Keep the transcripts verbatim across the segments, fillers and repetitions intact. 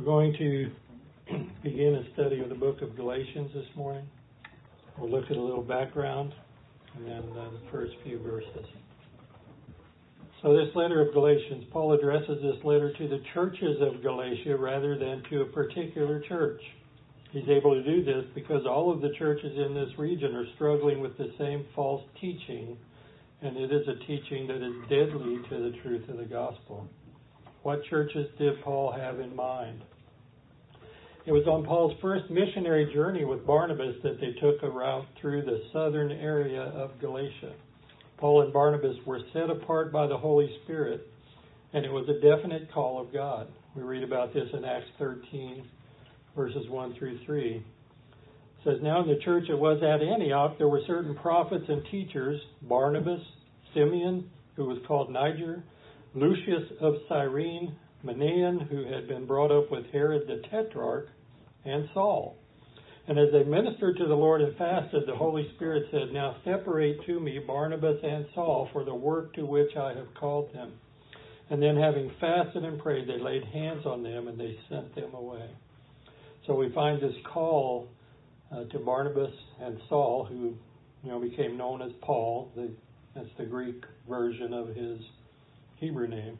We're going to begin a study of the book of Galatians this morning. We'll look at a little background and then uh, the first few verses. So this letter of Galatians, Paul addresses this letter to the churches of Galatia rather than to a particular church. He's able to do this because all of the churches in this region are struggling with the same false teaching, and it is a teaching that is deadly to the truth of the gospel. What churches did Paul have in mind? It was on Paul's first missionary journey with Barnabas that they took a route through the southern area of Galatia. Paul and Barnabas were set apart by the Holy Spirit, and it was a definite call of God. We read about this in Acts thirteen, verses one through three. It says, "Now in the church that was at Antioch, there were certain prophets and teachers, Barnabas, Simeon, who was called Niger, Lucius of Cyrene, Manaen, who had been brought up with Herod the Tetrarch, and Saul. And as they ministered to the Lord and fasted, the Holy Spirit said, 'Now separate to me Barnabas and Saul for the work to which I have called them.' And then having fasted and prayed, they laid hands on them and they sent them away." So we find this call uh, to Barnabas and Saul, who you know became known as Paul. The, that's the Greek version of his Hebrew name.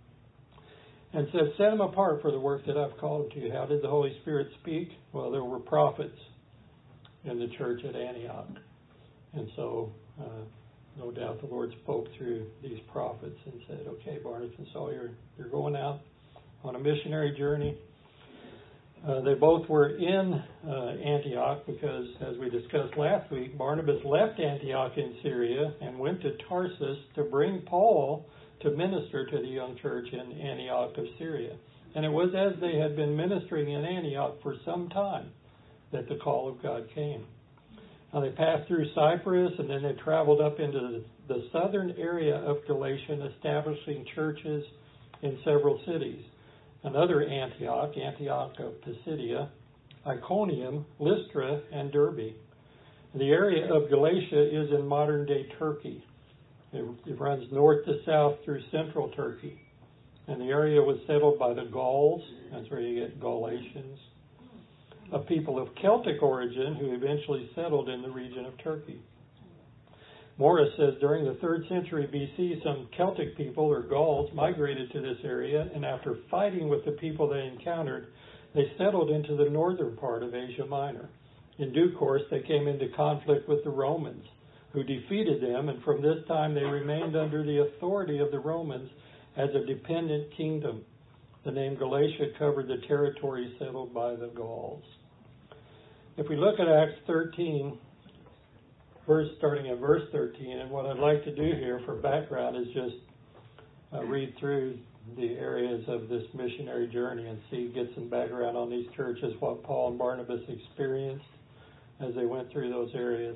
And said, "Set them apart for the work that I've called them to." How did the Holy Spirit speak? Well, there were prophets in the church at Antioch. And so, uh, no doubt the Lord spoke through these prophets and said, "Okay, Barnabas and Saul, you're, you're going out on a missionary journey." Uh, they both were in uh, Antioch because, as we discussed last week, Barnabas left Antioch in Syria and went to Tarsus to bring Paul to minister to the young church in Antioch of Syria. And it was as they had been ministering in Antioch for some time that the call of God came. Now they passed through Cyprus and then they traveled up into the, the southern area of Galatia, establishing churches in several cities. Another Antioch, Antioch of Pisidia, Iconium, Lystra, and Derbe. The area of Galatia is in modern-day Turkey. It, it runs north to south through central Turkey. And the area was settled by the Gauls. That's where you get Galatians. A people of Celtic origin who eventually settled in the region of Turkey. Morris says during the third century B C, some Celtic people, or Gauls, migrated to this area, and after fighting with the people they encountered, they settled into the northern part of Asia Minor. In due course, they came into conflict with the Romans, who defeated them, and from this time they remained under the authority of the Romans as a dependent kingdom. The name Galatia covered the territory settled by the Gauls. If we look at Acts thirteen, verse starting at verse thirteen, and what I'd like to do here for background is just uh, read through the areas of this missionary journey and see, get some background on these churches, what Paul and Barnabas experienced as they went through those areas.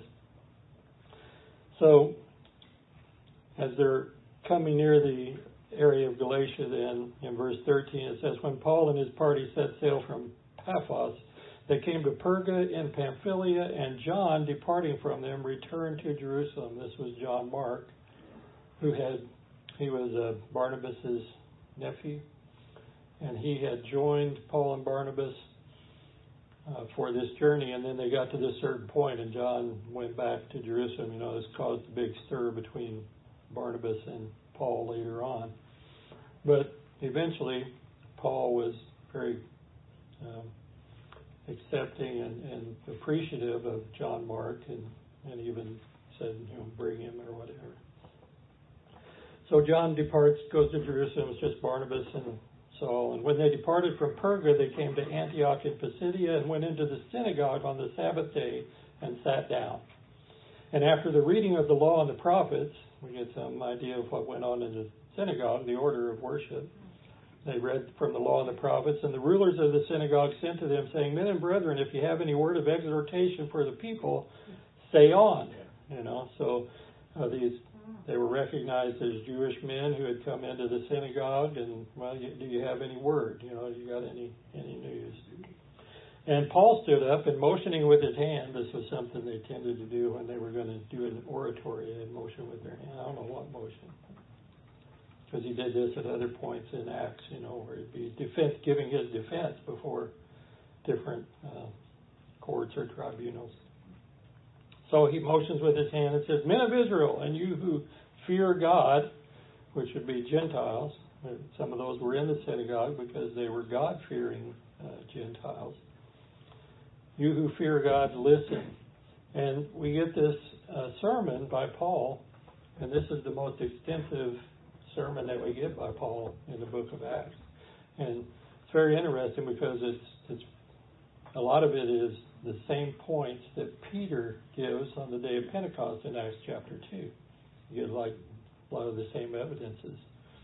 So, as they're coming near the area of Galatia, then, in verse thirteen, it says, "When Paul and his party set sail from Paphos, they came to Perga in Pamphylia, and John, departing from them, returned to Jerusalem." This was John Mark, who had, he was uh, Barnabas' nephew, and he had joined Paul and Barnabas Uh, for this journey, and then they got to this certain point, and John went back to Jerusalem. You know, this caused a big stir between Barnabas and Paul later on. But eventually, Paul was very um, accepting and, and appreciative of John Mark, and, and even said, you know, bring him or whatever. So John departs, goes to Jerusalem. It's just Barnabas and Saul. And when they departed from Perga, they came to Antioch in Pisidia and went into the synagogue on the Sabbath day and sat down. And after the reading of the law and the prophets, we get some idea of what went on in the synagogue, the order of worship. They read from the law and the prophets, and the rulers of the synagogue sent to them, saying, "Men and brethren, if you have any word of exhortation for the people, say on." You know, so uh, these They were recognized as Jewish men who had come into the synagogue, and, well, you, do you have any word? You know, you got any any news? And Paul stood up, and motioning with his hand, this was something they tended to do when they were going to do an oratory, they'd motion with their hand. I don't know what motion. because he did this at other points in Acts, you know, where he'd be defense, giving his defense before different uh, courts or tribunals. So he motions with his hand and says, "Men of Israel, and you who fear God," which would be Gentiles. Some of those were in the synagogue because they were God-fearing uh, Gentiles. "You who fear God, listen." And we get this uh, sermon by Paul, and this is the most extensive sermon that we get by Paul in the book of Acts. And it's very interesting because it's, it's a lot of it is the same points that Peter gives on the day of Pentecost in Acts chapter two. You get like a lot of the same evidences.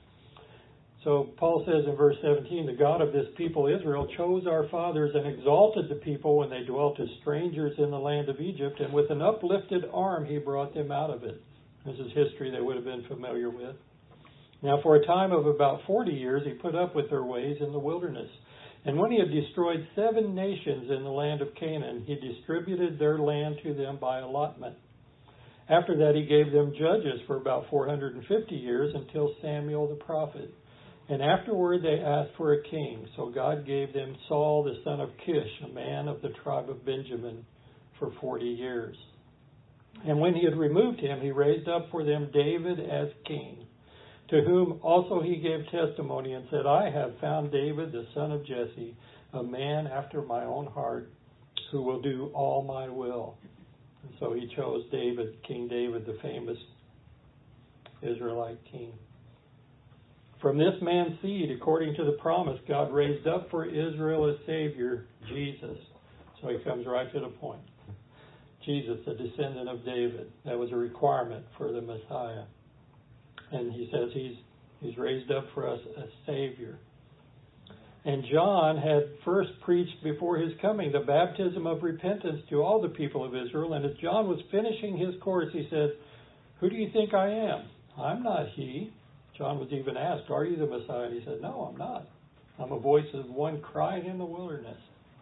So Paul says in verse seventeen, "The God of this people Israel chose our fathers and exalted the people when they dwelt as strangers in the land of Egypt, and with an uplifted arm he brought them out of it." This is history they would have been familiar with. "Now for a time of about forty years he put up with their ways in the wilderness. And when he had destroyed seven nations in the land of Canaan, he distributed their land to them by allotment. After that he gave them judges for about four hundred fifty years until Samuel the prophet. And afterward they asked for a king. So God gave them Saul the son of Kish, a man of the tribe of Benjamin, for forty years. And when he had removed him, he raised up for them David as king, to whom also he gave testimony and said, 'I have found David the son of Jesse, a man after my own heart, who will do all my will.'" And so he chose David, King David, the famous Israelite king. "From this man's seed, according to the promise, God raised up for Israel a Savior, Jesus." So he comes right to the point. Jesus, a descendant of David. That was a requirement for the Messiah. And he says he's he's raised up for us a Savior. "And John had first preached before his coming the baptism of repentance to all the people of Israel. And as John was finishing his course, he said, 'Who do you think I am? I'm not he.' John was even asked, 'Are you the Messiah?' And he said, 'No, I'm not. I'm a voice of one crying in the wilderness.'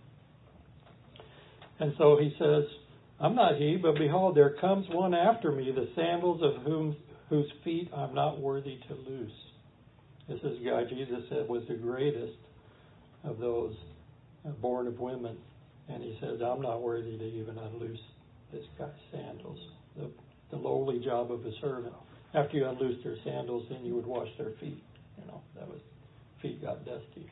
And so he says, 'I'm not he, but behold, there comes one after me, the sandals of whom whose feet I'm not worthy to loose.'" This is the guy Jesus said was the greatest of those born of women. And he says, "I'm not worthy to even unloose this guy's sandals." The, the lowly job of a servant. After you unloosed their sandals, then you would wash their feet. You know, that was, feet got dusty.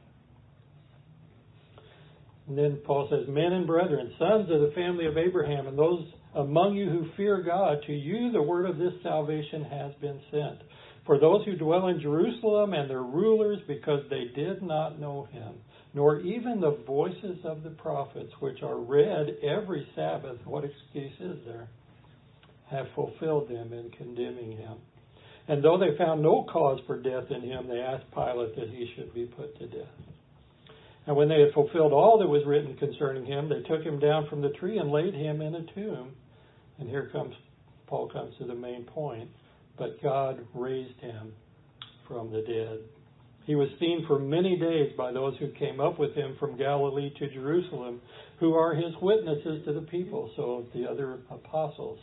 And then Paul says, "Men and brethren, sons of the family of Abraham, and those among you who fear God, to you the word of this salvation has been sent. For those who dwell in Jerusalem and their rulers, because they did not know him, nor even the voices of the prophets, which are read every Sabbath," what excuse is there? "have fulfilled them in condemning him. And though they found no cause for death in him, they asked Pilate that he should be put to death. And when they had fulfilled all that was written concerning him, they took him down from the tree and laid him in a tomb." And here comes, Paul comes to the main point. "But God raised him from the dead. He was seen for many days by those who came up with him from Galilee to Jerusalem, who are his witnesses to the people," so the other apostles.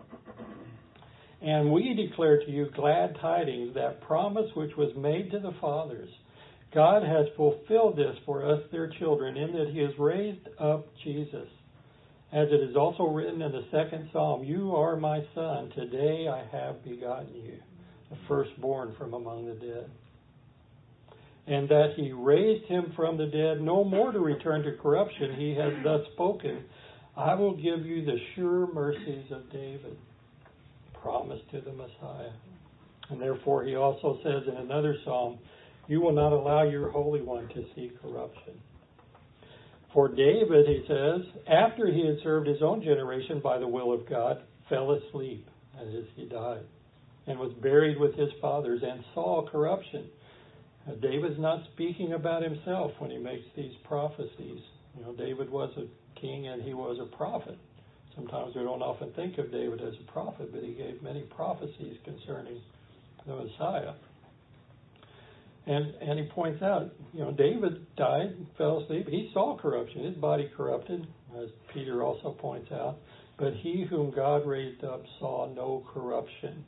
"And we declare to you glad tidings, that promise which was made to the fathers. God has fulfilled this for us, their children, in that he has raised up Jesus. As it is also written in the second psalm, 'You are my son, today I have begotten you,' the firstborn from among the dead. And that he raised him from the dead, no more to return to corruption. He has thus spoken, 'I will give you the sure mercies of David,'" promise to the Messiah. "And therefore he also says in another psalm, 'You will not allow your Holy One to see corruption.' For David," he says, "after he had served his own generation by the will of God, fell asleep as he died, and was buried with his fathers, and saw corruption." Now, David's not speaking about himself when he makes these prophecies. You know, David was a king and he was a prophet. Sometimes we don't often think of David as a prophet, but he gave many prophecies concerning the Messiah. And and he points out, you know, David died, fell asleep. He saw corruption. His body corrupted, as Peter also points out. But he whom God raised up saw no corruption.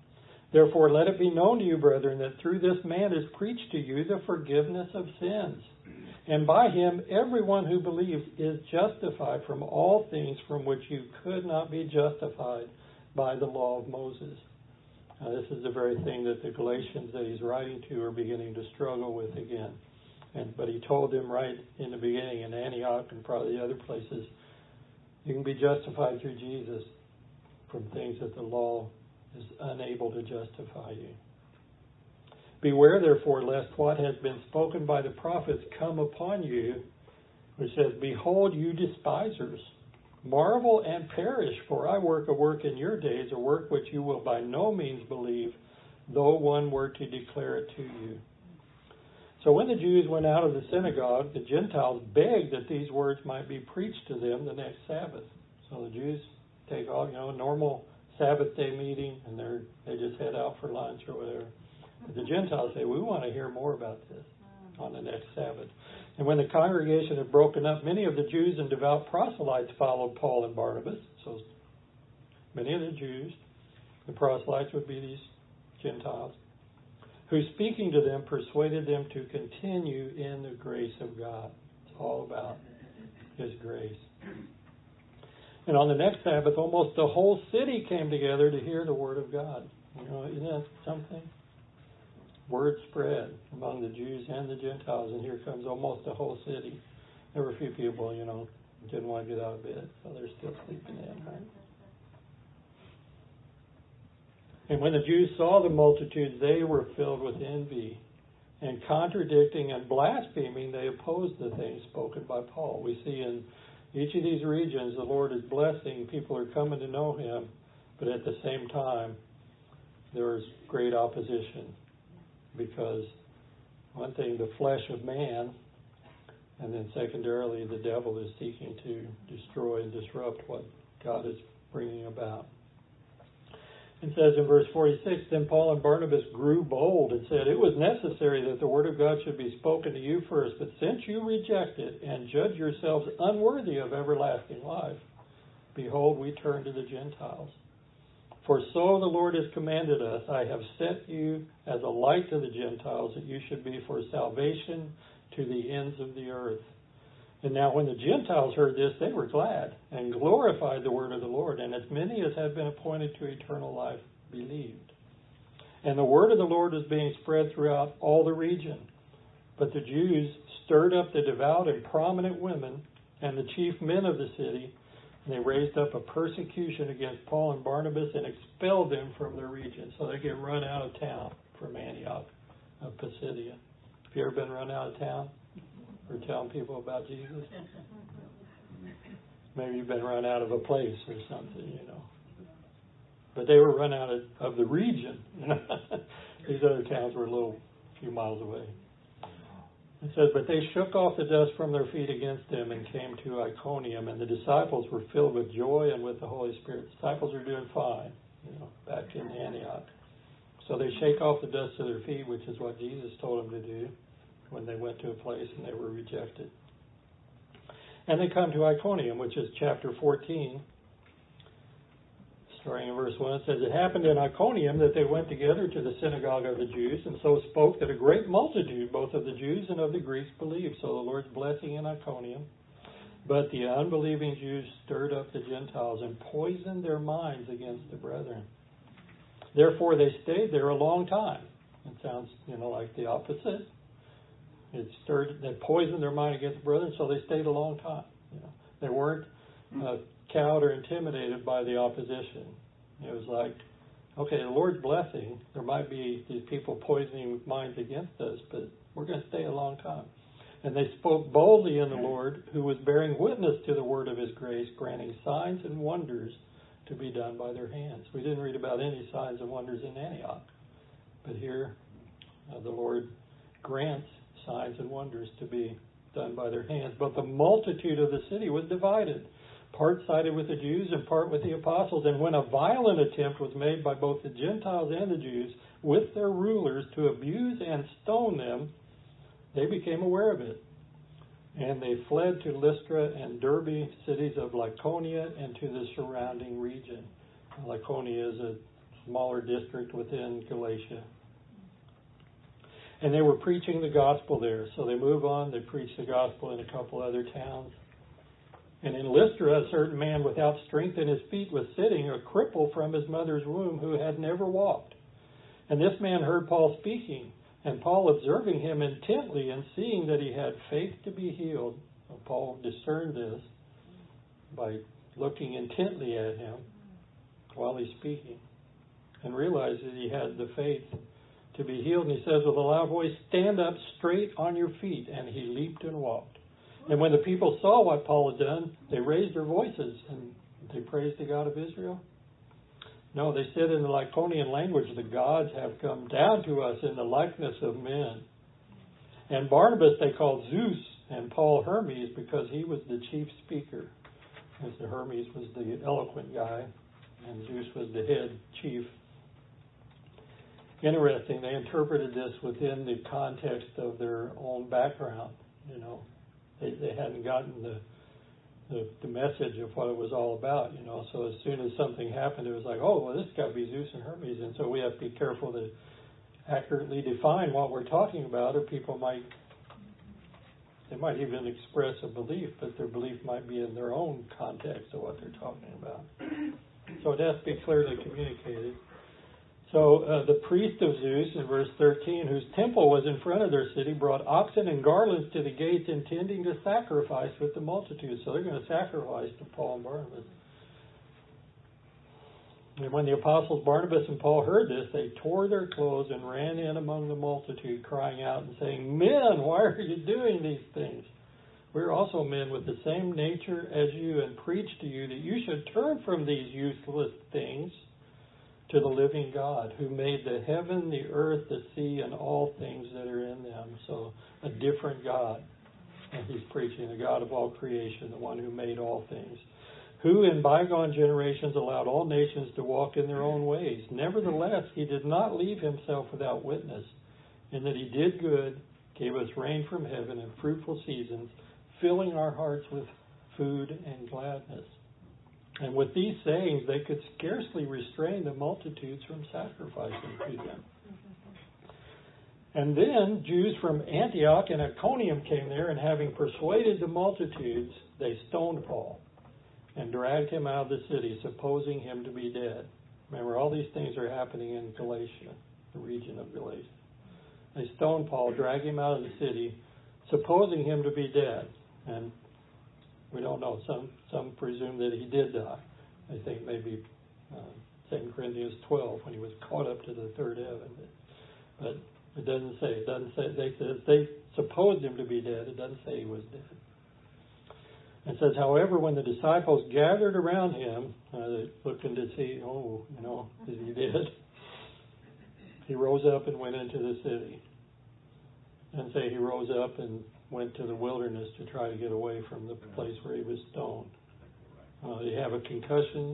Therefore, let it be known to you, brethren, that through this man is preached to you the forgiveness of sins. And by him, everyone who believes is justified from all things from which you could not be justified by the law of Moses. Now, this is the very thing that the Galatians that he's writing to are beginning to struggle with again. And but he told them right in the beginning in Antioch and probably the other places, you can be justified through Jesus from things that the law is unable to justify you. Beware, therefore, lest what has been spoken by the prophets come upon you, which says, behold, you despisers, marvel and perish, for I work a work in your days, a work which you will by no means believe, though one were to declare it to you. So when the Jews went out of the synagogue, the Gentiles begged that these words might be preached to them the next Sabbath. So the Jews take all, you know, normal Sabbath day meeting, and they're they just head out for lunch or whatever. But the Gentiles say, we want to hear more about this on the next Sabbath. And when the congregation had broken up, many of the Jews and devout proselytes followed Paul and Barnabas. So many of the Jews, the proselytes would be these Gentiles, who speaking to them persuaded them to continue in the grace of God. It's all about His grace. And on the next Sabbath, almost the whole city came together to hear the word of God. You know, isn't that something? Word spread among the Jews and the Gentiles, and here comes almost the whole city. There were a few people, you know, didn't want to get out of bed, so they're still sleeping in, right? And when the Jews saw the multitudes, they were filled with envy, and contradicting and blaspheming, they opposed the things spoken by Paul. We see in each of these regions, the Lord is blessing, people are coming to know Him, but at the same time, there is great opposition. Because one thing, the flesh of man, and then secondarily, the devil is seeking to destroy and disrupt what God is bringing about. It says in verse forty-six, then Paul and Barnabas grew bold and said, it was necessary that the word of God should be spoken to you first, but since you reject it and judge yourselves unworthy of everlasting life, behold, we turn to the Gentiles. For so the Lord has commanded us, I have sent you as a light to the Gentiles, that you should be for salvation to the ends of the earth. And now when the Gentiles heard this, they were glad and glorified the word of the Lord, and as many as had been appointed to eternal life believed. And the word of the Lord was being spread throughout all the region. But the Jews stirred up the devout and prominent women and the chief men of the city, and they raised up a persecution against Paul and Barnabas and expelled them from their region. So they get run out of town from Antioch of Pisidia. Have you ever been run out of town for telling people about Jesus? Maybe you've been run out of a place or something, you know. But they were run out of, of the region. You know? These other towns were a little few miles away. It says, but they shook off the dust from their feet against them and came to Iconium, and the disciples were filled with joy and with the Holy Spirit. The disciples are doing fine, you know, back in Antioch. So they shake off the dust of their feet, which is what Jesus told them to do when they went to a place and they were rejected. And they come to Iconium, which is chapter fourteen. Starting in verse one, it says, it happened in Iconium that they went together to the synagogue of the Jews, and so spoke that a great multitude, both of the Jews and of the Greeks, believed. So the Lord's blessing in Iconium. But the unbelieving Jews stirred up the Gentiles and poisoned their minds against the brethren. Therefore they stayed there a long time. It sounds, you know, like the opposite. It stirred, they poisoned their mind against the brethren, so they stayed a long time. You know, they weren't uh, cowed or intimidated by the opposition. It was like, okay, the Lord's blessing, there might be these people poisoning minds against us, but we're going to stay a long time. And they spoke boldly in the Lord, who was bearing witness to the word of His grace, granting signs and wonders to be done by their hands. We didn't read about any signs and wonders in Antioch, but here uh, the Lord grants signs and wonders to be done by their hands. But the multitude of the city was divided. Part sided with the Jews and part with the apostles. And when a violent attempt was made by both the Gentiles and the Jews with their rulers to abuse and stone them, they became aware of it. And they fled to Lystra and Derbe, cities of Lycaonia, and to the surrounding region. Lycaonia is a smaller district within Galatia. And they were preaching the gospel there. So they move on, they preach the gospel in a couple other towns. And in Lystra, a certain man without strength in his feet was sitting, a cripple from his mother's womb, who had never walked. And this man heard Paul speaking, and Paul, observing him intently and seeing that he had faith to be healed, Paul discerned this by looking intently at him while he's speaking, and realized that he had the faith to be healed. And he says with a loud voice, "Stand up straight on your feet." And he leaped and walked. And when the people saw what Paul had done, they raised their voices and they praised the God of Israel. No, they said in the Lycaonian language, "The gods have come down to us in the likeness of men." And Barnabas they called Zeus, and Paul Hermes, because he was the chief speaker. As the Hermes was the eloquent guy, and Zeus was the head chief. Interesting, they interpreted this within the context of their own background. You know, they they hadn't gotten the, the the message of what it was all about. You know, so as soon as something happened, it was like, oh, well, this got to be Zeus and Hermes, and so we have to be careful to accurately define what we're talking about, or people might. They might even express a belief, but their belief might be in their own context of what they're talking about. So it has to be clearly communicated. So uh, the priest of Zeus, in verse thirteen, whose temple was in front of their city, brought oxen and garlands to the gates, intending to sacrifice with the multitude. So they're going to sacrifice to Paul and Barnabas. And when the apostles Barnabas and Paul heard this, they tore their clothes and ran in among the multitude, crying out and saying, "Men, why are you doing these things? We're also men with the same nature as you, and preach to you that you should turn from these useless things to the living God, who made the heaven, the earth, the sea, and all things that are in them." So a different God. And he's preaching the God of all creation, the one who made all things, who in bygone generations allowed all nations to walk in their own ways. Nevertheless, he did not leave himself without witness, in that he did good, gave us rain from heaven and fruitful seasons, filling our hearts with food and gladness. And with these sayings, they could scarcely restrain the multitudes from sacrificing to them. And then Jews from Antioch and Iconium came there, and having persuaded the multitudes, they stoned Paul and dragged him out of the city, supposing him to be dead. Remember, all these things are happening in Galatia, the region of Galatia. They stoned Paul, dragged him out of the city, supposing him to be dead. And we don't know. Some some presume that he did die. I think maybe uh, Second Corinthians twelve, when he was caught up to the third heaven. But it doesn't say. It doesn't say. They they supposed him to be dead. It doesn't say he was dead. It says, however, when the disciples gathered around him, uh, looking to see, oh, you know, is he dead? He rose up and went into the city. And say he rose up and went to the wilderness to try to get away from the place where he was stoned. Uh, did he have a concussion?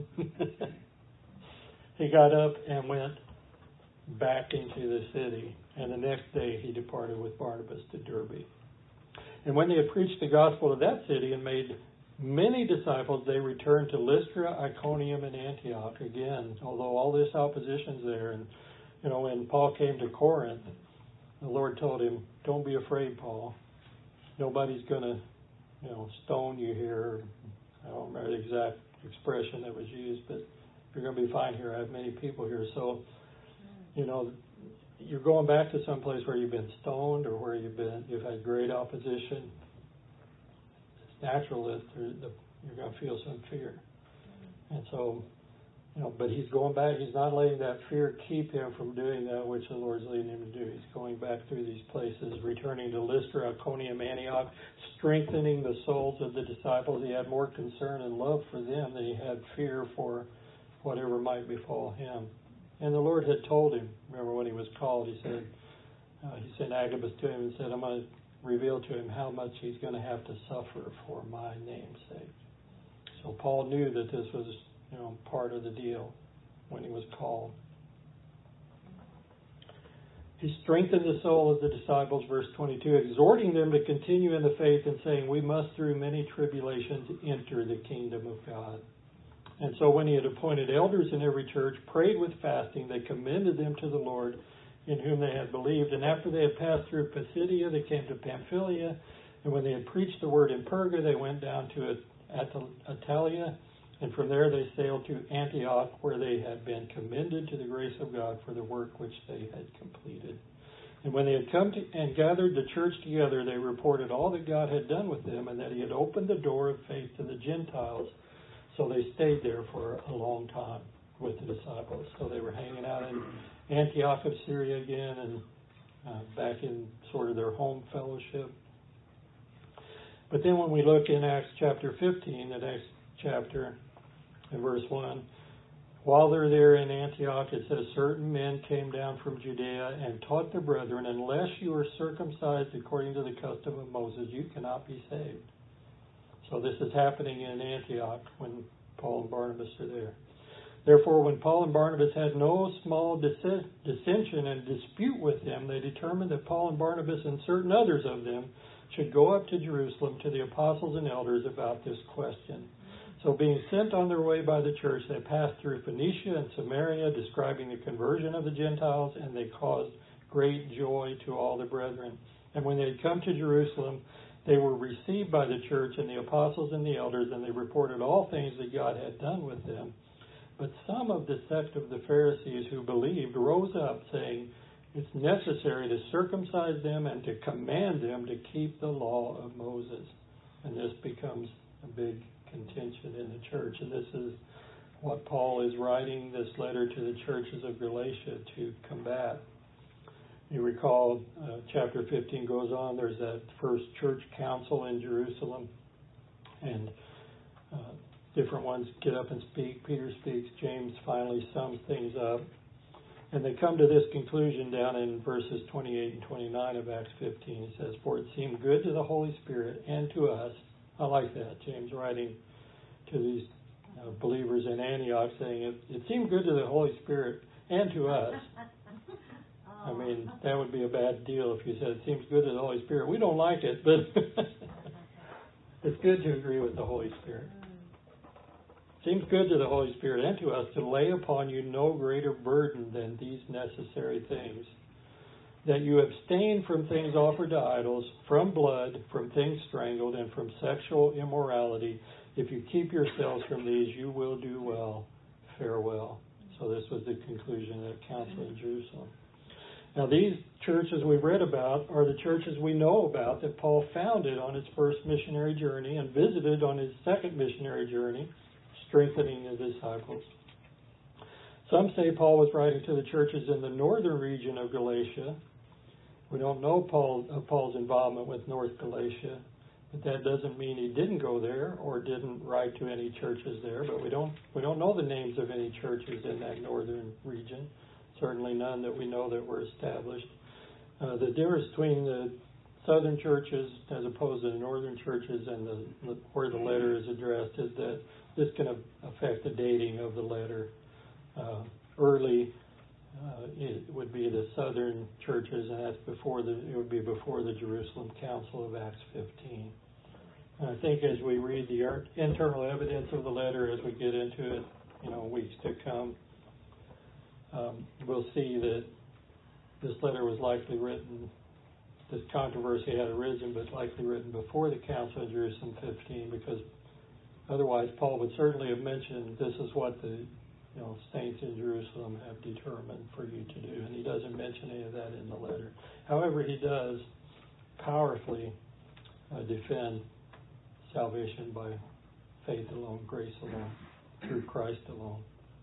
He got up and went back into the city. And the next day he departed with Barnabas to Derbe. And when they had preached the gospel to that city and made many disciples, they returned to Lystra, Iconium, and Antioch again, although all this opposition's there. And, you know, when Paul came to Corinth, the Lord told him, don't be afraid, Paul. Nobody's going to, you know, stone you here. I don't remember the exact expression that was used, but you're going to be fine here. I have many people here. So, you know, you're going back to some place where you've been stoned or where you've been, you've had great opposition. It's natural that the, you're going to feel some fear. And so, you know, but he's going back. He's not letting that fear keep him from doing that which the Lord's leading him to do. He's going back through these places, returning to Lystra, Iconium, Antioch, strengthening the souls of the disciples. He had more concern and love for them than he had fear for whatever might befall him. And the Lord had told him, remember when he was called, he said, uh, he sent Agabus to him and said, I'm going to reveal to him how much he's going to have to suffer for my name's sake. So Paul knew that this was, you know, part of the deal when he was called. He strengthened the soul of the disciples, verse twenty-two, exhorting them to continue in the faith and saying, we must through many tribulations enter the kingdom of God. And so when he had appointed elders in every church, prayed with fasting, they commended them to the Lord in whom they had believed. And after they had passed through Pisidia, they came to Pamphylia. And when they had preached the word in Perga, they went down to Attalia. And from there they sailed to Antioch, where they had been commended to the grace of God for the work which they had completed. And when they had come to, and gathered the church together, they reported all that God had done with them, and that he had opened the door of faith to the Gentiles. So they stayed there for a long time with the disciples. So they were hanging out in Antioch of Syria again, and uh, back in sort of their home fellowship. But then when we look in Acts chapter fifteen, the next chapter, in verse one, while they're there in Antioch, it says, certain men came down from Judea and taught the brethren, unless you are circumcised according to the custom of Moses, you cannot be saved. So this is happening in Antioch when Paul and Barnabas are there. Therefore, when Paul and Barnabas had no small dissension and dispute with them, they determined that Paul and Barnabas and certain others of them should go up to Jerusalem to the apostles and elders about this question. So being sent on their way by the church, they passed through Phoenicia and Samaria, describing the conversion of the Gentiles, and they caused great joy to all the brethren. And when they had come to Jerusalem, they were received by the church and the apostles and the elders, and they reported all things that God had done with them. But some of the sect of the Pharisees who believed rose up, saying, it's necessary to circumcise them and to command them to keep the law of Moses. And this becomes a big contention in the church. And this is what Paul is writing this letter to the churches of Galatia to combat. You recall uh, chapter fifteen goes on, there's that first church council in Jerusalem, and uh, different ones get up and speak. Peter speaks, James finally sums things up, and they come to this conclusion down in verses twenty-eight and twenty-nine of Acts fifteen. It says, for it seemed good to the Holy Spirit and to us. I like that, James writing to these uh, believers in Antioch, saying it, it seemed good to the Holy Spirit and to us. I mean, that would be a bad deal if you said it seems good to the Holy Spirit. We don't like it, but it's good to agree with the Holy Spirit. Seems good to the Holy Spirit and to us to lay upon you no greater burden than these necessary things, that you abstain from things offered to idols, from blood, from things strangled, and from sexual immorality. If you keep yourselves from these, you will do well. Farewell. So this was the conclusion of the council in Jerusalem. Now, these churches we've read about are the churches we know about that Paul founded on his first missionary journey and visited on his second missionary journey, strengthening the disciples. Some say Paul was writing to the churches in the northern region of Galatia. We don't know Paul, uh, Paul's involvement with North Galatia, but that doesn't mean he didn't go there or didn't write to any churches there. But we don't we don't know the names of any churches in that northern region. Certainly none that we know that were established. Uh, the difference between the southern churches as opposed to the northern churches and the, where the letter is addressed is that this can affect the dating of the letter. Uh, early uh, it would be the southern churches, and that's before the it would be before the Jerusalem Council of Acts fifteen. And I think as we read the internal evidence of the letter, as we get into it, you know, weeks to come, um, we'll see that this letter was likely written. This controversy had arisen, but likely written before the Council of Jerusalem fifteen, because otherwise Paul would certainly have mentioned this is what the you know saints in Jerusalem have determined for you to do, and he doesn't mention any of that in the letter. However, he does powerfully uh, defend salvation by faith alone, grace alone, through Christ alone.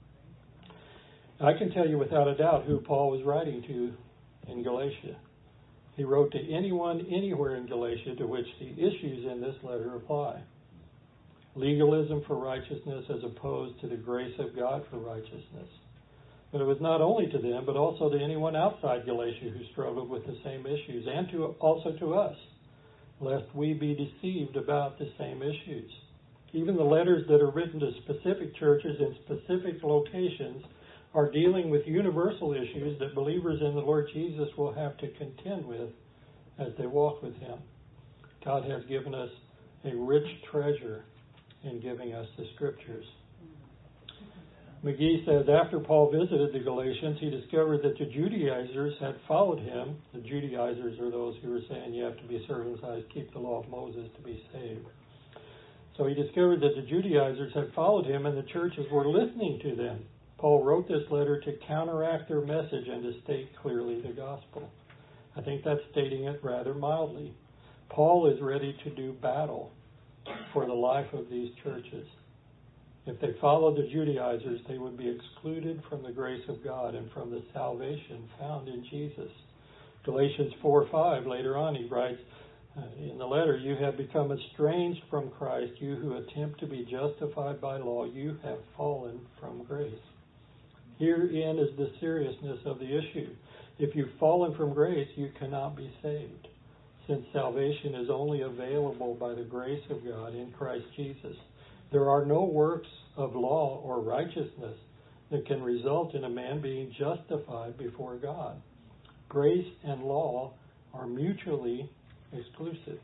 I can tell you without a doubt who Paul was writing to in Galatia. He wrote to anyone anywhere in Galatia to which the issues in this letter apply. Legalism for righteousness as opposed to the grace of God for righteousness. But it was not only to them, but also to anyone outside Galatia who struggled with the same issues, and to also to us, lest we be deceived about the same issues. Even the letters that are written to specific churches in specific locations are dealing with universal issues that believers in the Lord Jesus will have to contend with as they walk with Him. God has given us a rich treasure in giving us the Scriptures. McGee says, after Paul visited the Galatians, he discovered that the Judaizers had followed him. The Judaizers are those who were saying you have to be circumcised, keep the law of Moses to be saved. So he discovered that the Judaizers had followed him and the churches were listening to them. Paul wrote this letter to counteract their message and to state clearly the gospel. I think that's stating it rather mildly. Paul is ready to do battle for the life of these churches. If they followed the Judaizers, they would be excluded from the grace of God and from the salvation found in Jesus. Galatians four five, later on, he writes uh, in the letter, you have become estranged from Christ, you who attempt to be justified by law, you have fallen from grace. Herein is the seriousness of the issue. If you've fallen from grace, you cannot be saved, since salvation is only available by the grace of God in Christ Jesus. There are no works of law or righteousness that can result in a man being justified before God. Grace and law are mutually exclusive.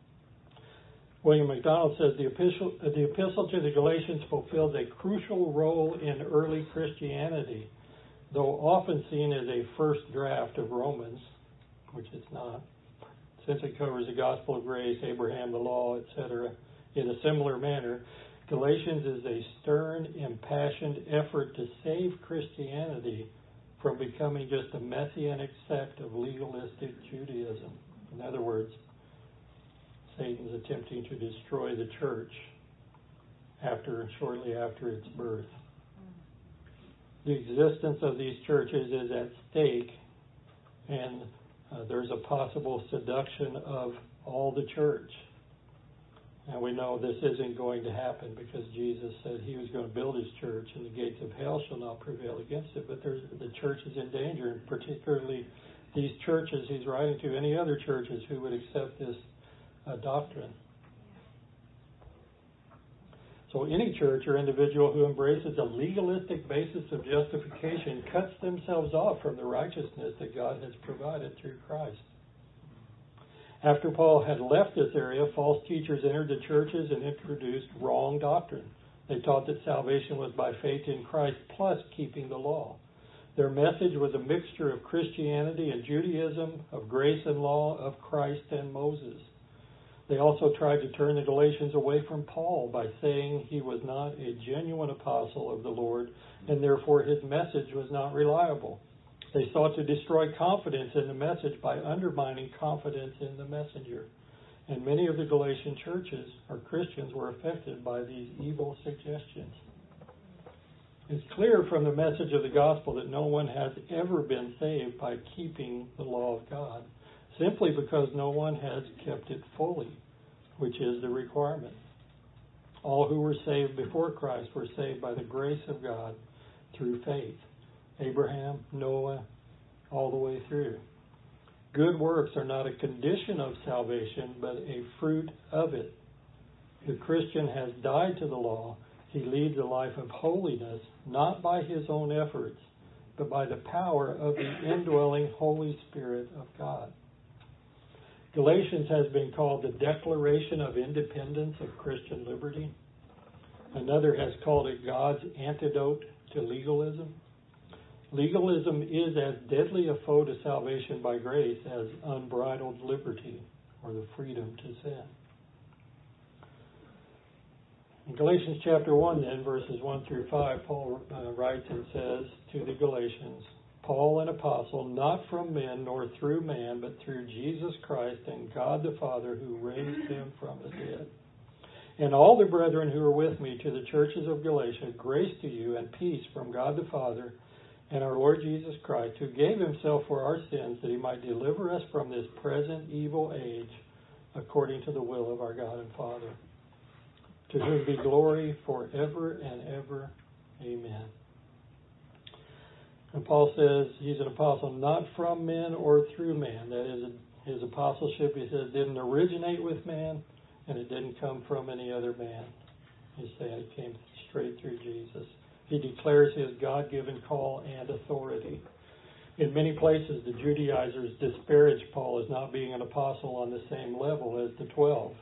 William MacDonald says the epistle, the epistle to the Galatians fulfills a crucial role in early Christianity, though often seen as a first draft of Romans, which it's not, since it covers the gospel of grace, Abraham, the law, et cetera, in a similar manner. Galatians is a stern, impassioned effort to save Christianity from becoming just a messianic sect of legalistic Judaism. In other words, Satan's attempting to destroy the church after, shortly after its birth. The existence of these churches is at stake, and uh, there's a possible seduction of all the church. And we know this isn't going to happen because Jesus said he was going to build his church and the gates of hell shall not prevail against it. But there's, the church is in danger, and particularly these churches he's writing to, any other churches who would accept this uh, doctrine. So any church or individual who embraces a legalistic basis of justification cuts themselves off from the righteousness that God has provided through Christ. After Paul had left this area, false teachers entered the churches and introduced wrong doctrine. They taught that salvation was by faith in Christ plus keeping the law. Their message was a mixture of Christianity and Judaism, of grace and law, of Christ and Moses. They also tried to turn the Galatians away from Paul by saying he was not a genuine apostle of the Lord, and therefore his message was not reliable. They sought to destroy confidence in the message by undermining confidence in the messenger. And many of the Galatian churches or Christians were affected by these evil suggestions. It's clear from the message of the gospel that no one has ever been saved by keeping the law of God, simply because no one has kept it fully, which is the requirement. All who were saved before Christ were saved by the grace of God through faith. Abraham, Noah, all the way through. Good works are not a condition of salvation, but a fruit of it. The Christian has died to the law. He leads a life of holiness, not by his own efforts, but by the power of the indwelling Holy Spirit of God. Galatians has been called the Declaration of Independence of Christian Liberty. Another has called it God's antidote to legalism. Legalism is as deadly a foe to salvation by grace as unbridled liberty or the freedom to sin. In Galatians chapter one, then, verses one through five, Paul uh, writes and says to the Galatians, Paul, an apostle, not from men nor through man, but through Jesus Christ and God the Father who raised him from the dead. And all the brethren who are with me to the churches of Galatia, grace to you and peace from God the Father and our Lord Jesus Christ, who gave himself for our sins that he might deliver us from this present evil age according to the will of our God and Father. To whom be glory forever and ever. Amen. And Paul says he's an apostle not from men or through man. That is, his apostleship, he says, didn't originate with man, and it didn't come from any other man. He's saying it came straight through Jesus. He declares his God-given call and authority. In many places, the Judaizers disparage Paul as not being an apostle on the same level as the twelve.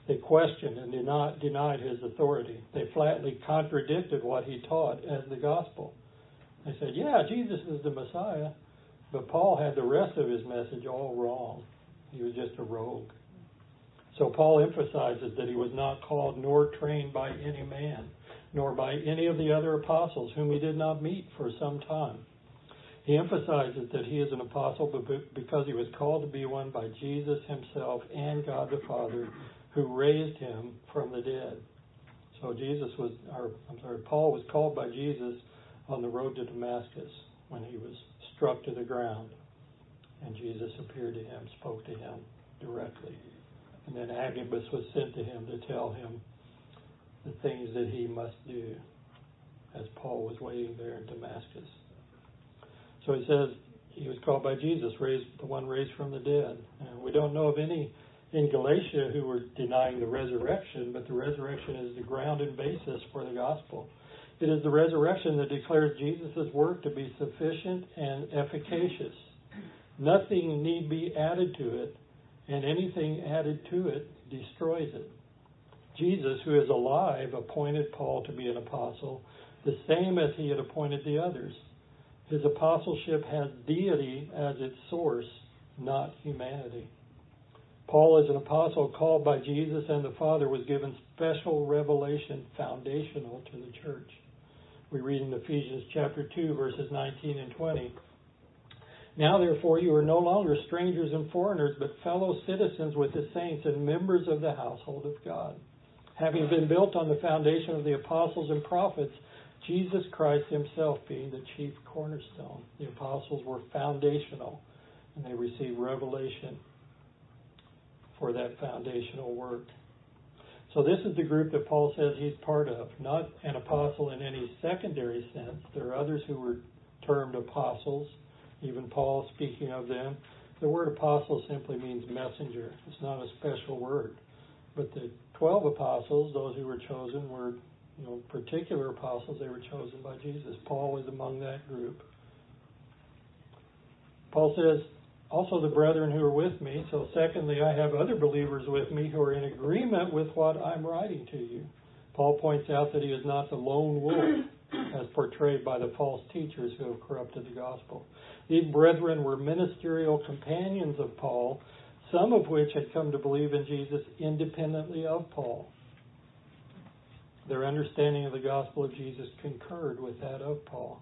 They questioned and did not, denied his authority. They flatly contradicted what he taught as the gospel. They said, yeah, Jesus is the Messiah, but Paul had the rest of his message all wrong. He was just a rogue. So Paul emphasizes that he was not called nor trained by any man, nor by any of the other apostles whom he did not meet for some time. He emphasizes that he is an apostle because he was called to be one by Jesus himself and God the Father, who raised him from the dead. So Jesus was, or I'm sorry, Paul was called by Jesus on the road to Damascus when he was struck to the ground, and Jesus appeared to him, spoke to him directly. And then Agabus was sent to him to tell him the things that he must do as Paul was waiting there in Damascus. So he says he was called by Jesus, raised, the one raised from the dead. And we don't know of any in Galatia who were denying the resurrection, but the resurrection is the ground and basis for the gospel. It is the resurrection that declares Jesus' work to be sufficient and efficacious. Nothing need be added to it, and anything added to it destroys it. Jesus, who is alive, appointed Paul to be an apostle, the same as he had appointed the others. His apostleship has deity as its source, not humanity. Paul, as an apostle called by Jesus and the Father, was given special revelation foundational to the church. We read in Ephesians chapter two, verses nineteen and twenty. Now, therefore, you are no longer strangers and foreigners, but fellow citizens with the saints and members of the household of God, having been built on the foundation of the apostles and prophets, Jesus Christ himself being the chief cornerstone. The apostles were foundational, and they received revelation for that foundational work. So this is the group that Paul says he's part of, not an apostle in any secondary sense. There are others who were termed apostles, even Paul speaking of them. The word apostle simply means messenger. It's not a special word. But the twelve apostles, those who were chosen, were you know, particular apostles. They were chosen by Jesus. Paul was among that group. Paul says, also the brethren who are with me. So secondly, I have other believers with me who are in agreement with what I'm writing to you. Paul points out that he is not the lone wolf as portrayed by the false teachers who have corrupted the gospel. These brethren were ministerial companions of Paul, some of which had come to believe in Jesus independently of Paul. Their understanding of the gospel of Jesus concurred with that of Paul.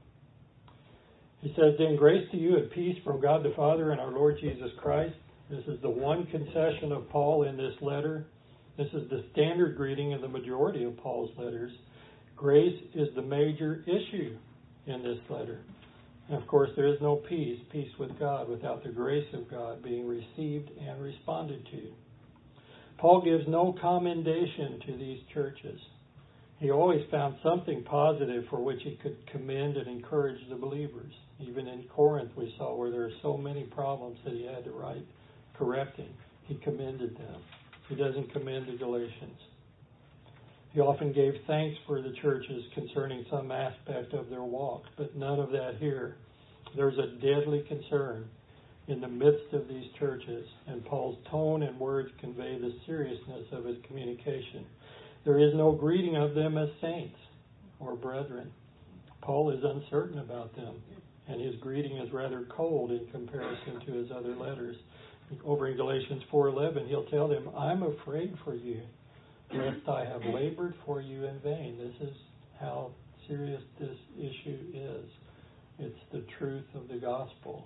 He says, then grace to you and peace from God the Father and our Lord Jesus Christ. This is the one concession of Paul in this letter. This is the standard greeting of the majority of Paul's letters. Grace is the major issue in this letter. And of course, there is no peace, peace with God, without the grace of God being received and responded to. Paul gives no commendation to these churches. He always found something positive for which he could commend and encourage the believers. Even in Corinth, we saw where there are so many problems that he had to write correcting. He commended them. He doesn't commend the Galatians. He often gave thanks for the churches concerning some aspect of their walk, but none of that here. There's a deadly concern in the midst of these churches, and Paul's tone and words convey the seriousness of his communication. There is no greeting of them as saints or brethren. Paul is uncertain about them, and his greeting is rather cold in comparison to his other letters. Over in Galatians four eleven, he'll tell them, I'm afraid for you, lest I have labored for you in vain. This is how serious this issue is. It's the truth of the gospel.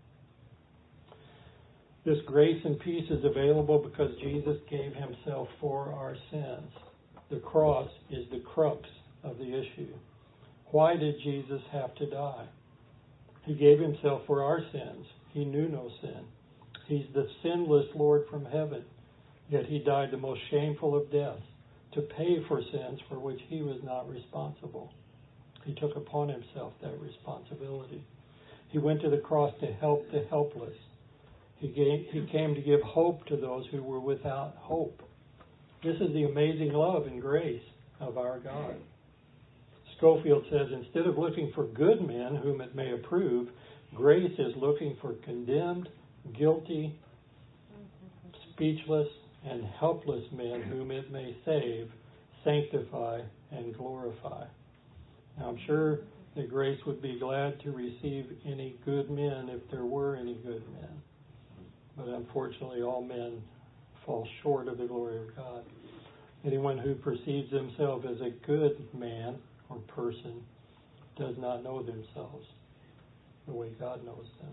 This grace and peace is available because Jesus gave himself for our sins. The cross is the crux of the issue. Why did Jesus have to die? He gave himself for our sins. He knew no sin. He's the sinless Lord from heaven. Yet he died the most shameful of deaths to pay for sins for which he was not responsible. He took upon himself that responsibility. He went to the cross to help the helpless. He, gave, he came to give hope to those who were without hope. This is the amazing love and grace of our God. Schofield says, instead of looking for good men whom it may approve, grace is looking for condemned, guilty, speechless, and helpless men whom it may save, sanctify, and glorify. Now, I'm sure that Grace would be glad to receive any good men if there were any good men. But unfortunately, all men fall short of the glory of God. Anyone who perceives himself as a good man or person does not know themselves the way God knows them.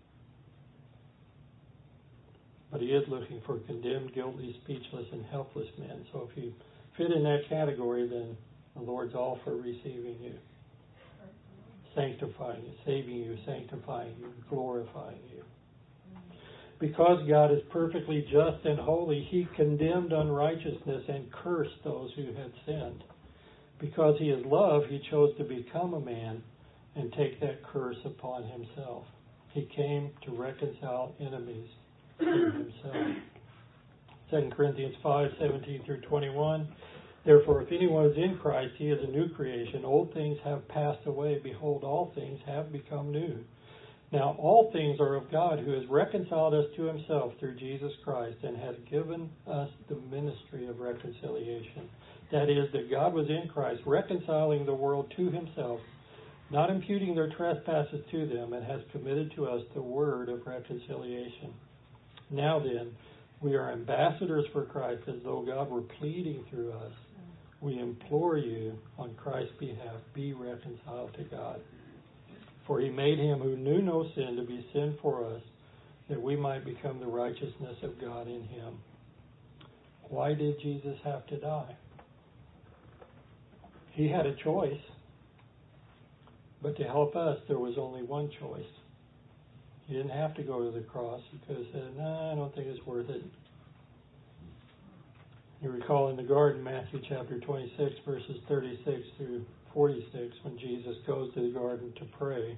But he is looking for condemned, guilty, speechless, and helpless men. So if you fit in that category, then the Lord's all for receiving you, sanctifying you, saving you, sanctifying you, glorifying you. Because God is perfectly just and holy, he condemned unrighteousness and cursed those who had sinned. Because he is love, he chose to become a man and take that curse upon himself. He came to reconcile enemies to himself. Second Corinthians five, seventeen through twenty-one. Therefore, if anyone is in Christ, he is a new creation. Old things have passed away. Behold, all things have become new. Now, all things are of God, who has reconciled us to himself through Jesus Christ and has given us the ministry of reconciliation. That is, that God was in Christ, reconciling the world to himself, not imputing their trespasses to them, and has committed to us the word of reconciliation. Now then, we are ambassadors for Christ, as though God were pleading through us. We implore you, on Christ's behalf, be reconciled to God. For he made him who knew no sin to be sin for us, that we might become the righteousness of God in him. Why did Jesus have to die? He had a choice, but to help us, there was only one choice. He didn't have to go to the cross. He could have said, no, nah, I don't think it's worth it. You recall in the garden, Matthew chapter twenty-six, verses thirty-six through forty-six, when Jesus goes to the garden to pray.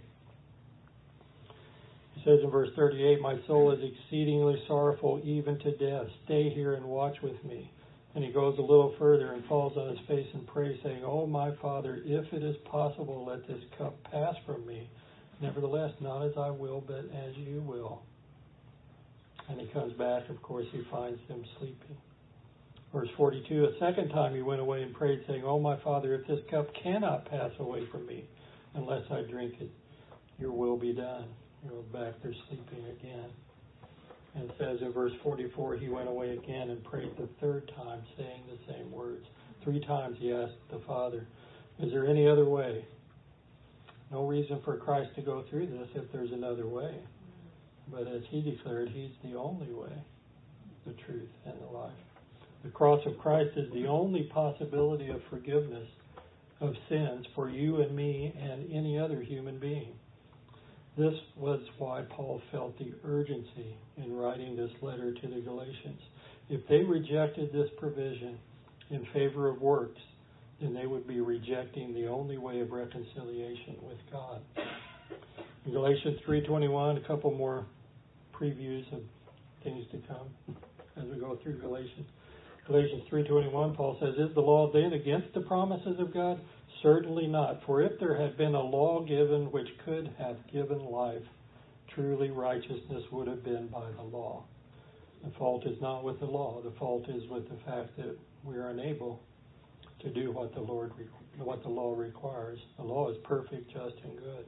He says in verse thirty-eight, my soul is exceedingly sorrowful, even to death. Stay here and watch with me. And he goes a little further and falls on his face and prays, saying, Oh, my Father, if it is possible, let this cup pass from me. Nevertheless, not as I will, but as you will. And he comes back. Of course, he finds them sleeping. Verse forty-two, a second time he went away and prayed, saying, Oh, my Father, if this cup cannot pass away from me unless I drink it, your will be done. He goes back, they're sleeping again. And it says in verse forty-four, he went away again and prayed the third time, saying the same words. Three times he asked the Father, is there any other way? No reason for Christ to go through this if there's another way. But as he declared, he's the only way, the truth, and the life. The cross of Christ is the only possibility of forgiveness of sins for you and me and any other human being. This was why Paul felt the urgency in writing this letter to the Galatians. If they rejected this provision in favor of works, then they would be rejecting the only way of reconciliation with God. In Galatians three twenty-one, a couple more previews of things to come as we go through Galatians. Galatians three twenty-one, Paul says, is the law then against the promises of God? Certainly not. For if there had been a law given which could have given life, truly righteousness would have been by the law. The fault is not with the law. The fault is with the fact that we are unable to do what the Lord, what the law requires. The law is perfect, just, and good.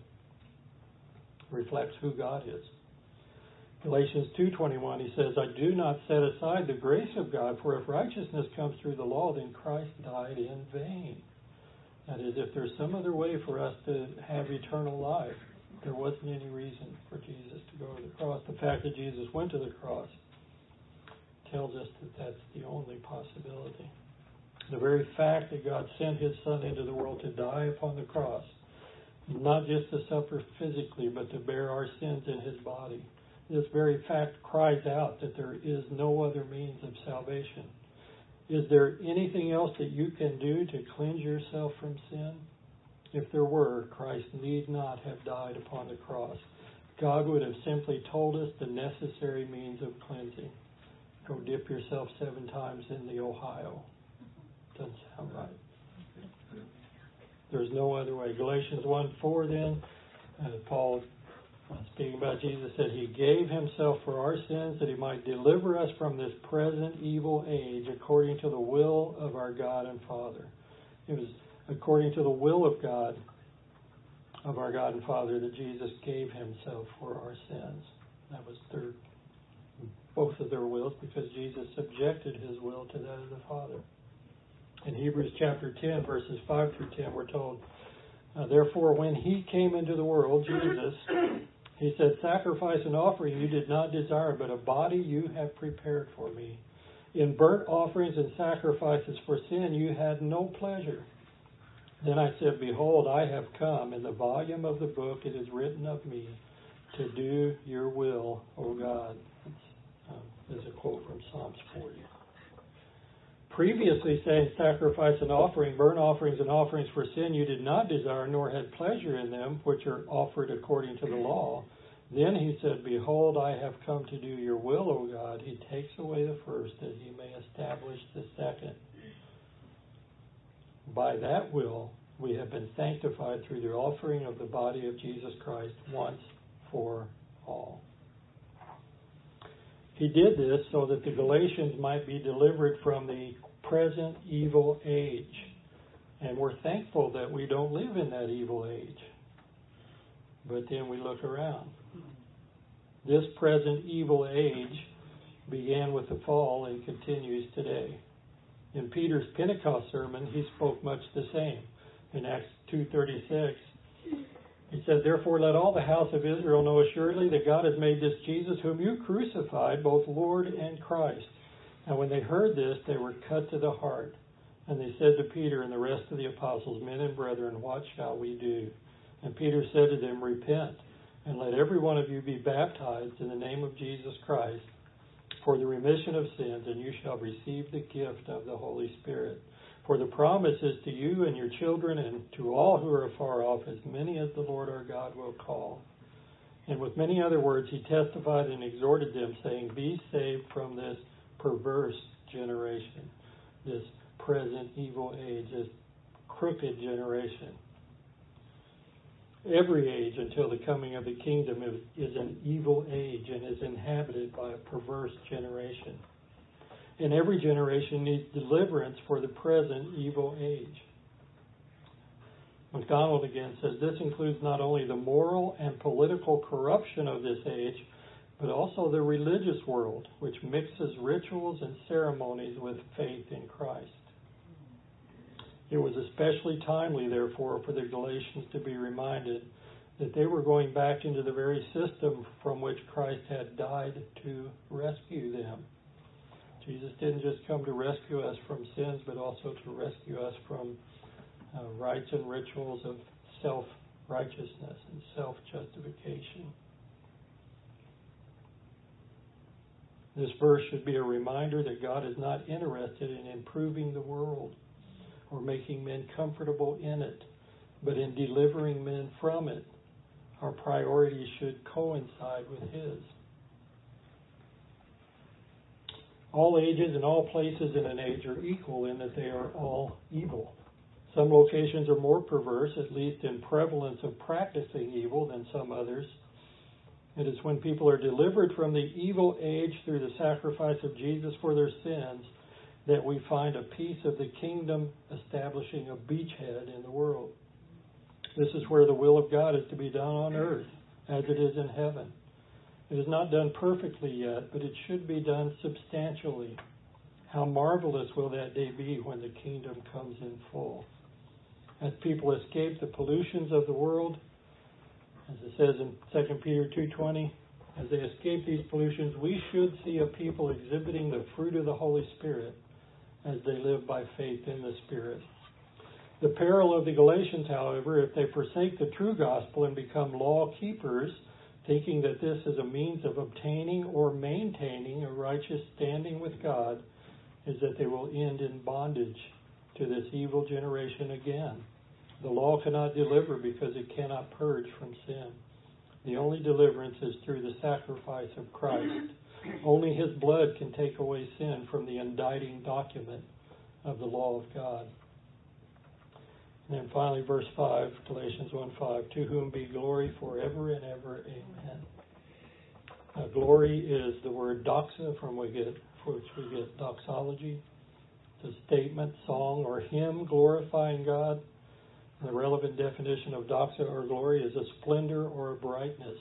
It reflects who God is. Galatians two twenty-one, he says, I do not set aside the grace of God, for if righteousness comes through the law, then Christ died in vain. That is, if there's some other way for us to have eternal life, there wasn't any reason for Jesus to go to the cross. The fact that Jesus went to the cross tells us that that's the only possibility. The very fact that God sent his Son into the world to die upon the cross, not just to suffer physically, but to bear our sins in his body, this very fact cries out that there is no other means of salvation. Is there anything else that you can do to cleanse yourself from sin? If there were, Christ need not have died upon the cross. God would have simply told us the necessary means of cleansing. Go dip yourself seven times in the Ohio. Doesn't sound right. There's no other way. Galatians one four then, uh, Paul, speaking speaking about Jesus, said he gave himself for our sins that he might deliver us from this present evil age according to the will of our God and Father. It was according to the will of God, of our God and Father, that Jesus gave himself for our sins. That was their, both of their wills, because Jesus subjected his will to that of the Father. In Hebrews chapter ten, verses five through ten, we're told, Uh, therefore, when he came into the world, Jesus, he said, sacrifice and offering you did not desire, but a body you have prepared for me. In burnt offerings and sacrifices for sin you had no pleasure. Then I said, behold, I have come. In the volume of the book it is written of me to do your will, O God. That's, um, there's a quote from Psalms forty. Previously saying sacrifice and offering, burnt offerings and offerings for sin you did not desire, nor had pleasure in them, which are offered according to the law. Then he said, behold, I have come to do your will, O God. He takes away the first, that he may establish the second. By that will we have been sanctified through the offering of the body of Jesus Christ once for all. He did this so that the Galatians might be delivered from the present evil age. And we're thankful that we don't live in that evil age. But then we look around. This present evil age began with the fall and continues today. In Peter's Pentecost sermon, he spoke much the same. In Acts two thirty-six, he said, therefore let all the house of Israel know assuredly that God has made this Jesus, whom you crucified, both Lord and Christ. And when they heard this, they were cut to the heart. And they said to Peter and the rest of the apostles, men and brethren, what shall we do? And Peter said to them, repent, and let every one of you be baptized in the name of Jesus Christ for the remission of sins, and you shall receive the gift of the Holy Spirit. For the promise is to you and your children and to all who are afar off, as many as the Lord our God will call. And with many other words he testified and exhorted them, saying, be saved from this perverse generation, this present evil age, this crooked generation. Every age until the coming of the kingdom is, is an evil age and is inhabited by a perverse generation. And every generation needs deliverance for the present evil age. MacDonald again says this includes not only the moral and political corruption of this age, but also the religious world, which mixes rituals and ceremonies with faith in Christ. It was especially timely, therefore, for the Galatians to be reminded that they were going back into the very system from which Christ had died to rescue them. Jesus didn't just come to rescue us from sins, but also to rescue us from uh, rites and rituals of self-righteousness and self-justification. This verse should be a reminder that God is not interested in improving the world or making men comfortable in it, but in delivering men from it. Our priorities should coincide with His. All ages and all places in an age are equal in that they are all evil. Some locations are more perverse, at least in prevalence of practicing evil, than some others. It is when people are delivered from the evil age through the sacrifice of Jesus for their sins that we find a piece of the kingdom establishing a beachhead in the world. This is where the will of God is to be done on earth as it is in heaven. It is not done perfectly yet, but it should be done substantially. How marvelous will that day be when the kingdom comes in full. As people escape the pollutions of the world, as it says in Second Peter two twenty, as they escape these pollutions, we should see a people exhibiting the fruit of the Holy Spirit as they live by faith in the Spirit. The peril of the Galatians, however, if they forsake the true gospel and become law keepers, thinking that this is a means of obtaining or maintaining a righteous standing with God, is that they will end in bondage to this evil generation again. The law cannot deliver because it cannot purge from sin. The only deliverance is through the sacrifice of Christ. Only His blood can take away sin from the indicting document of the law of God. And then finally, verse five, Galatians one five, to whom be glory forever and ever. Amen. Uh, glory is the word doxa, from we get, from which we get doxology. It's a statement, song, or hymn glorifying God. And the relevant definition of doxa or glory is a splendor or a brightness.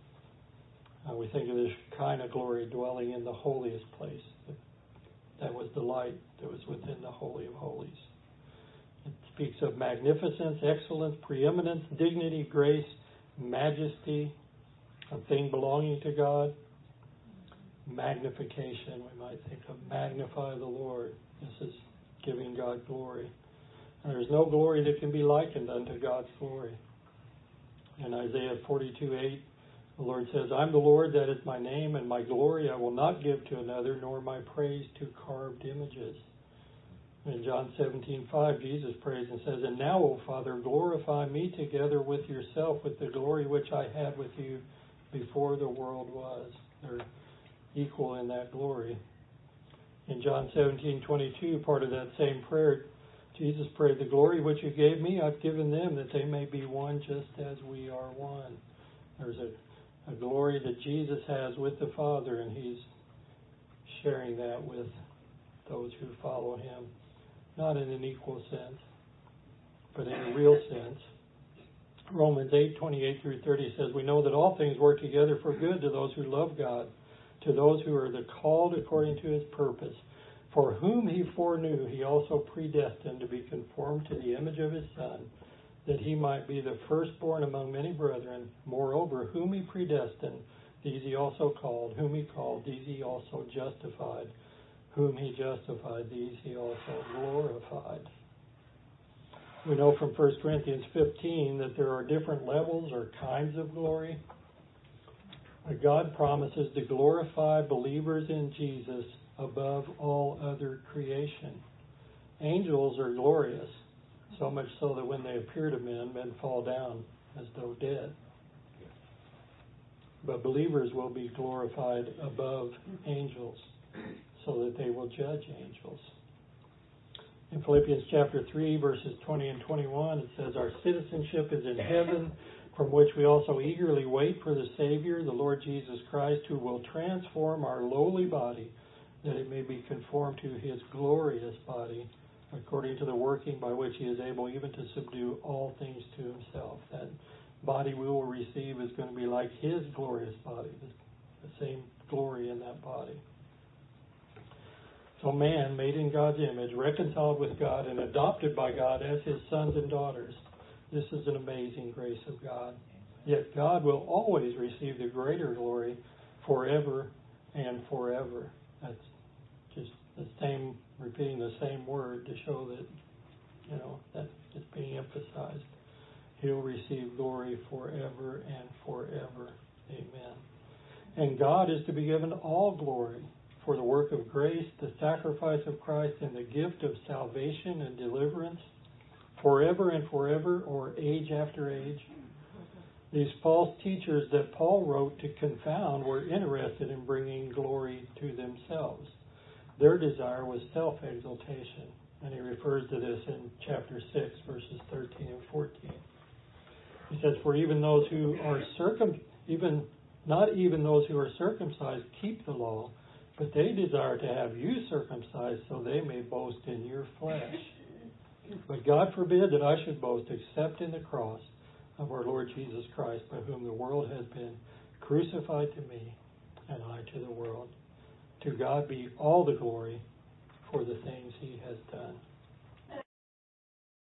Uh, we think of this kind of glory dwelling in the holiest place. That was the light that was within the Holy of Holies. It speaks of magnificence, excellence, preeminence, dignity, grace, majesty, a thing belonging to God. Magnification, we might think of magnify the Lord. This is giving God glory. And there's no glory that can be likened unto God's glory. In Isaiah forty-two eight, the Lord says, I'm the Lord, that is my name, and my glory I will not give to another, nor my praise to carved images. In John seventeen five, Jesus prays and says, and now, O Father, glorify me together with yourself with the glory which I had with you before the world was. They're equal in that glory. In John seventeen twenty-two, part of that same prayer, Jesus prayed, the glory which you gave me, I've given them, that they may be one just as we are one. There's a A glory that Jesus has with the Father, and He's sharing that with those who follow Him. Not in an equal sense, but in a real sense. Romans eight twenty-eight through thirty says, we know that all things work together for good to those who love God, to those who are the called according to His purpose. For whom He foreknew, He also predestined to be conformed to the image of His Son, that He might be the firstborn among many brethren. Moreover, whom He predestined, these He also called. Whom He called, these He also justified. Whom He justified, these He also glorified. We know from First Corinthians fifteen that there are different levels or kinds of glory. God promises to glorify believers in Jesus above all other creation. Angels are glorious, so much so that when they appear to men, men fall down as though dead. But believers will be glorified above angels, so that they will judge angels. In Philippians chapter three, verses twenty and twenty-one, it says, our citizenship is in heaven, from which we also eagerly wait for the Savior, the Lord Jesus Christ, who will transform our lowly body, that it may be conformed to His glorious body, according to the working by which He is able even to subdue all things to Himself. That body we will receive is going to be like His glorious body, the same glory in that body. So man, made in God's image, reconciled with God, and adopted by God as His sons and daughters. This is an amazing grace of God. Yet God will always receive the greater glory forever and forever. That's just the same, repeating the same word to show that, you know, that's just being emphasized. He'll receive glory forever and forever. Amen. And God is to be given all glory for the work of grace, the sacrifice of Christ, and the gift of salvation and deliverance, forever and forever, or age after age. These false teachers that Paul wrote to confound were interested in bringing glory to themselves. Their desire was self-exaltation, and he refers to this in chapter six, verses thirteen and fourteen. He says, for even those who are circum, even not even those who are circumcised keep the law, but they desire to have you circumcised so they may boast in your flesh. But God forbid that I should boast except in the cross of our Lord Jesus Christ, by whom the world has been crucified to me, and I to the world. To God be all the glory for the things He has done.